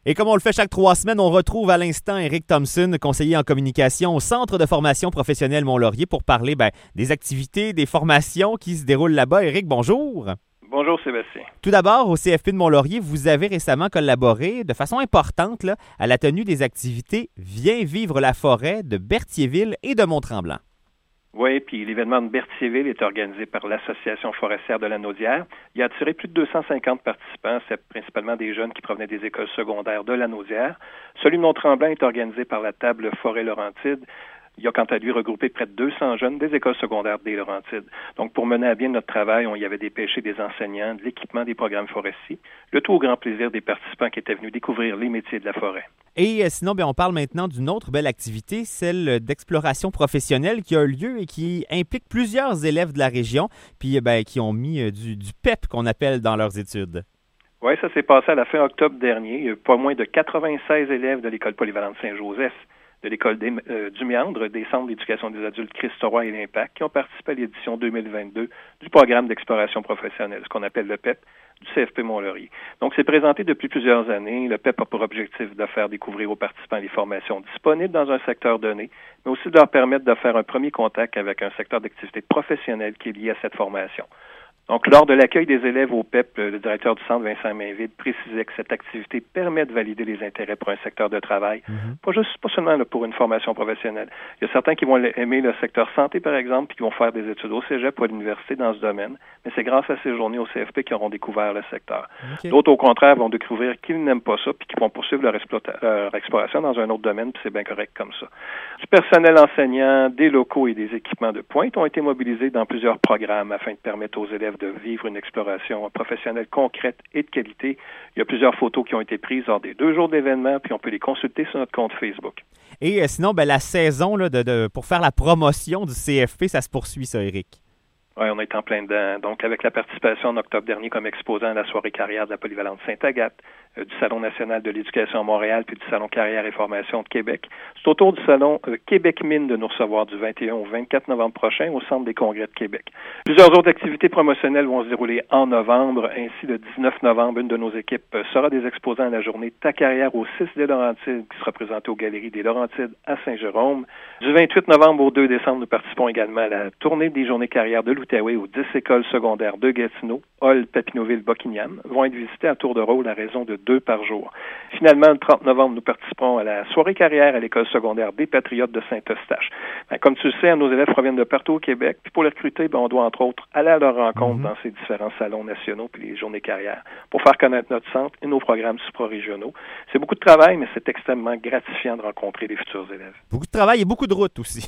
Et comme on le fait chaque 3 semaines, on retrouve à l'instant Éric Thompson, conseiller en communication au Centre de formation professionnelle Mont-Laurier pour parler des activités, des formations qui se déroulent là-bas. Éric, bonjour. Bonjour Sébastien. Tout d'abord, au CFP de Mont-Laurier, vous avez récemment collaboré de façon importante à la tenue des activités Viens vivre la forêt de Berthierville et de Mont-Tremblant. Oui, puis l'événement de Berthierville est organisé par l'Association forestière de la Naudière. Il a attiré plus de 250 participants, c'est principalement des jeunes qui provenaient des écoles secondaires de la Naudière. Celui de Mont-Tremblant est organisé par la table Forêt Laurentide. Il a quant à lui regroupé près de 200 jeunes des écoles secondaires des Laurentides. Donc, pour mener à bien notre travail, on y avait dépêché des enseignants, de l'équipement des programmes forestiers, le tout au grand plaisir des participants qui étaient venus découvrir les métiers de la forêt. Et sinon, on parle maintenant d'une autre belle activité, celle d'exploration professionnelle qui a lieu et qui implique plusieurs élèves de la région, puis qui ont mis du PEP qu'on appelle dans leurs études. Oui, ça s'est passé à la fin octobre dernier. Il y a pas moins de 96 élèves de l'École polyvalente Saint-Joseph, de l'École du Méandre, des Centres d'éducation des adultes Christ-Roi et l'Impact, qui ont participé à l'édition 2022 du programme d'exploration professionnelle, ce qu'on appelle le PEP, du CFP Mont-Laurier. Donc, c'est présenté depuis plusieurs années. Le PEP a pour objectif de faire découvrir aux participants les formations disponibles dans un secteur donné, mais aussi de leur permettre de faire un premier contact avec un secteur d'activité professionnelle qui est lié à cette formation. Donc, lors de l'accueil des élèves au PEP, le directeur du centre, Vincent Mainville, précisait que cette activité permet de valider les intérêts pour un secteur de travail, pas seulement pour une formation professionnelle. Il y a certains qui vont aimer le secteur santé, par exemple, puis qui vont faire des études au cégep ou à l'université dans ce domaine, mais c'est grâce à ces journées au CFP qu'ils auront découvert le secteur. Okay. D'autres, au contraire, vont découvrir qu'ils n'aiment pas ça, puis qui vont poursuivre leur exploration dans un autre domaine, puis c'est bien correct comme ça. Du personnel enseignant, des locaux et des équipements de pointe ont été mobilisés dans plusieurs programmes afin de permettre aux élèves de vivre une exploration professionnelle concrète et de qualité. Il y a plusieurs photos qui ont été prises lors des 2 jours d'événement, puis on peut les consulter sur notre compte Facebook. Et sinon, la saison pour faire la promotion du CFP, ça se poursuit, ça, Éric? Oui, on est en plein dedans. Donc, avec la participation en octobre dernier comme exposant à la soirée carrière de la Polyvalente Sainte-Agathe, du Salon national de l'éducation à Montréal puis du Salon carrière et formation de Québec. C'est au tour du Salon Québec Mine de nous recevoir du 21 au 24 novembre prochain au Centre des congrès de Québec. Plusieurs autres activités promotionnelles vont se dérouler en novembre. Ainsi, le 19 novembre, une de nos équipes sera des exposants à la journée Ta carrière au 6 des Laurentides qui sera présentée aux Galeries des Laurentides à Saint-Jérôme. Du 28 novembre au 2 décembre, nous participons également à la tournée des journées carrière de l'Outaouais aux 10 écoles secondaires de Gatineau, Hull, Papineauville, Buckingham vont être visitées à tour de rôle à raison de 2 par jour. Finalement, le 30 novembre, nous participerons à la soirée carrière à l'école secondaire des Patriotes de Saint-Eustache. Comme tu le sais, nos élèves proviennent de partout au Québec, puis pour les recruter, on doit entre autres aller à leur rencontre dans ces différents salons nationaux puis les journées carrières pour faire connaître notre centre et nos programmes supra-régionaux. C'est beaucoup de travail, mais c'est extrêmement gratifiant de rencontrer les futurs élèves. Beaucoup de travail et beaucoup de routes aussi.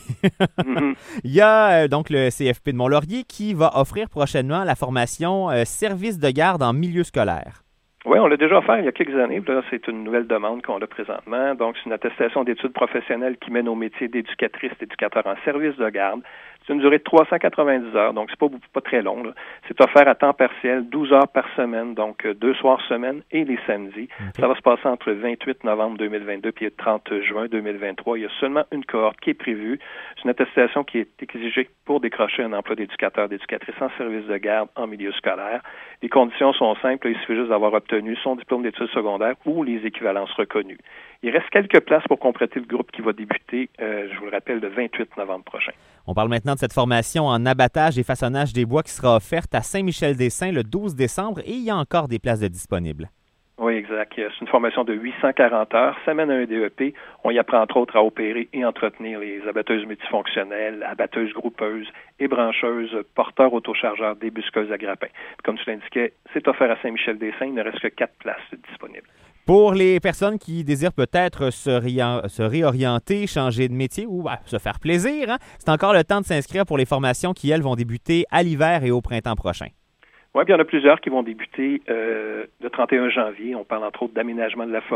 Il y a donc le CFP de Mont-Laurier qui va offrir prochainement la formation service de garde en milieu scolaire. Oui, on l'a déjà offert il y a quelques années. Là, c'est une nouvelle demande qu'on a présentement. Donc, c'est une attestation d'études professionnelles qui mène au métier d'éducatrice, d'éducateur en service de garde. C'est une durée de 390 heures, donc c'est pas très long. Là. C'est offert à temps partiel, 12 heures par semaine, donc 2 soirs semaine et les samedis. Okay. Ça va se passer entre le 28 novembre 2022 et le 30 juin 2023. Il y a seulement une cohorte qui est prévue. C'est une attestation qui est exigée pour décrocher un emploi d'éducateur, d'éducatrice en service de garde en milieu scolaire. Les conditions sont simples. Il suffit juste d'avoir obtenu son diplôme d'études secondaires ou les équivalences reconnues. Il reste quelques places pour compléter le groupe qui va débuter, je vous le rappelle, le 28 novembre prochain. On parle maintenant de cette formation en abattage et façonnage des bois qui sera offerte à Saint-Michel-des-Saints le 12 décembre et il y a encore des places de disponibles. Oui, exact. C'est une formation de 840 heures. Ça mène à un DEP. On y apprend entre autres à opérer et entretenir les abatteuses multifonctionnelles, abatteuses groupeuses, ébrancheuses, porteurs autochargeurs, débusqueuses à grappin. Comme tu l'indiquais, c'est offert à Saint-Michel-des-Saints. Il ne reste que 4 places disponibles. Pour les personnes qui désirent peut-être se réorienter, changer de métier ou se faire plaisir, c'est encore le temps de s'inscrire pour les formations qui, elles, vont débuter à l'hiver et au printemps prochain. Oui, puis il y en a plusieurs qui vont débuter le 31 janvier. On parle entre autres d'aménagement de la forêt,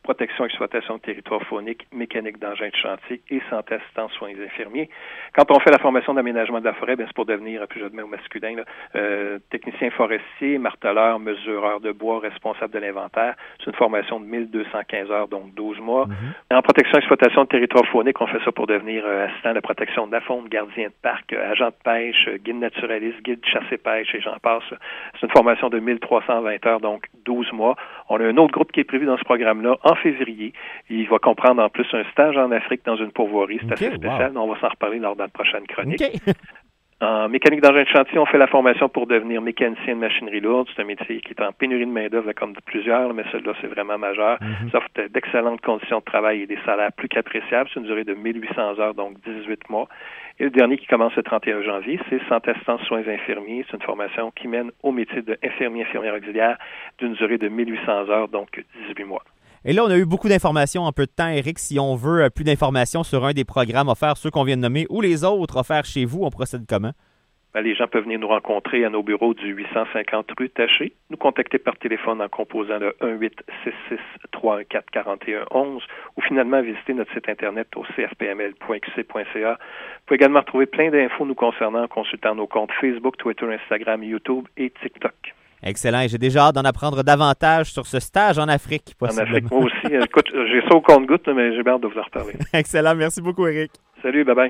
protection, exploitation de territoire faunique, mécanique d'engins de chantier et santé assistance soins infirmiers. Quand on fait la formation d'aménagement de la forêt, c'est pour devenir, puis je le mets au masculin, technicien forestier, marteleur, mesureur de bois, responsable de l'inventaire. C'est une formation de 1215 heures, donc 12 mois. En protection, exploitation de territoire faunique, on fait ça pour devenir assistant de protection de la faune, gardien de parc, agent de pêche, guide naturaliste, guide chasse et pêche, et j'en passe. C'est une formation de 1320 heures, donc 12 mois. On a un autre groupe qui est prévu dans ce programme-là en février. Il va comprendre en plus un stage en Afrique dans une pourvoirie. C'est assez spécial. Wow. On va s'en reparler lors de la prochaine chronique. En mécanique d'engin de chantier, on fait la formation pour devenir mécanicien de machinerie lourde. C'est un métier qui est en pénurie de main-d'œuvre, comme plusieurs, mais celui-là, c'est vraiment majeur. Ça offre d'excellentes conditions de travail et des salaires plus qu'appréciables. C'est une durée de 1800 heures, donc 18 mois. Et le dernier qui commence le 31 janvier, c'est santé assistance soins infirmiers. C'est une formation qui mène au métier d'infirmière auxiliaire d'une durée de 1800 heures, donc 18 mois. Et là, on a eu beaucoup d'informations en peu de temps. Eric, si on veut plus d'informations sur un des programmes offerts, ceux qu'on vient de nommer, ou les autres offerts chez vous, on procède comment? Les gens peuvent venir nous rencontrer à nos bureaux du 850 rue Taché, nous contacter par téléphone en composant le 1-866-314-4111 ou finalement visiter notre site Internet au cfpml.qc.ca. Vous pouvez également retrouver plein d'infos nous concernant en consultant nos comptes Facebook, Twitter, Instagram, YouTube et TikTok. Excellent. Et j'ai déjà hâte d'en apprendre davantage sur ce stage en Afrique, possiblement. En Afrique, moi aussi. Écoute, j'ai ça au compte-gouttes, mais j'ai hâte de vous en reparler. Excellent. Merci beaucoup, Eric. Salut, bye-bye.